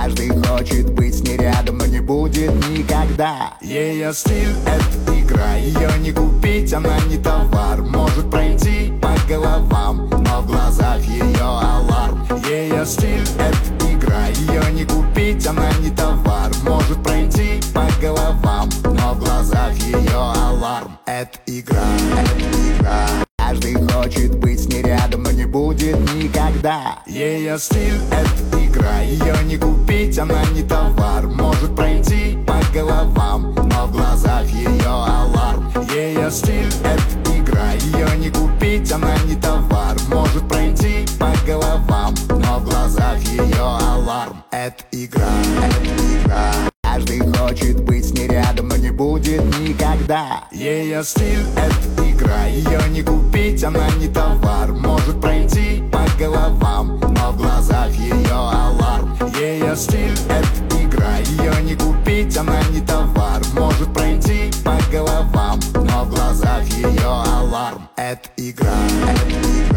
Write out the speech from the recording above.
Каждый хочет быть с ней рядом, но не будет никогда. Ее стиль — это игра, ее не купить, она не товар. Может пройти по головам, но в глазах ее аларм. Ее стиль — это игра, ее не купить, она не товар. Может пройти по головам, но в глазах ее аларм. Это игра, это игра. Каждый хочет быть с ней рядом, но не будет никогда. Ее стиль — это игра, ее не купить, она не товар. Может пройти по головам, но в глазах ее аларм. Ее стиль — это игра, ее не купить, она не товар. Может пройти по головам, но в глазах ее аларм. Это игра, это игра. Каждый хочет быть с ней рядом, но не будет никогда. Ее стиль — это игра, ее не купить, она не товар. Может пройти по головам, но в глазах ее аларм. Ее стиль — это игра, ее не купить, она не товар. Может пройти по головам, но в глазах ее аларм. Это игра, это игра.